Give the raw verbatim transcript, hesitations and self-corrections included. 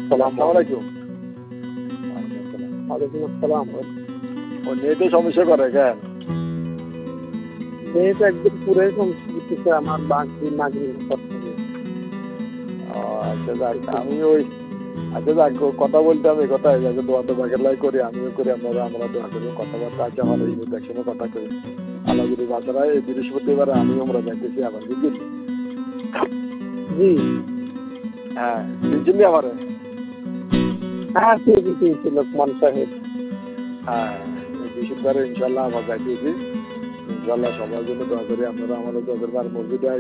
আসসালামু আলাইকুম। ওয়ালাইকুম আসসালাম। ও নেটে সমস্যা করে কেন? নেট একদম পুরাই সমস্যা করতেছে আমার বাকি নাগরিক করতে। ও আচ্ছা যাক, আমি ওই আচ্ছা যাক কথা বলতে আমি কথা যাকে দোয়া তো বাগের লাই করি, আমিও করি, আপনারা আমরা দোয়া করি, কথাবার্তা আছে আমার এই মধ্যে একসঙ্গে কথা করি। আল্লাহ যদি বাচ্চারা এই বৃহস্পতিবার আমিও আমরা যাইতেছি আবার বুঝলি। জি হ্যাঁ বুঝলি আমারে। হ্যাঁ ঠিক ঠিক লোকমান সাহেব। হ্যাঁ এই বৃহস্পতিবারে ইনশাল্লাহ আবার যাইতেছি। ইনশাল্লাহ সবার জন্য দোয়া করি, আপনারা আমাদের দোয়া করবেন। আর মসজিদে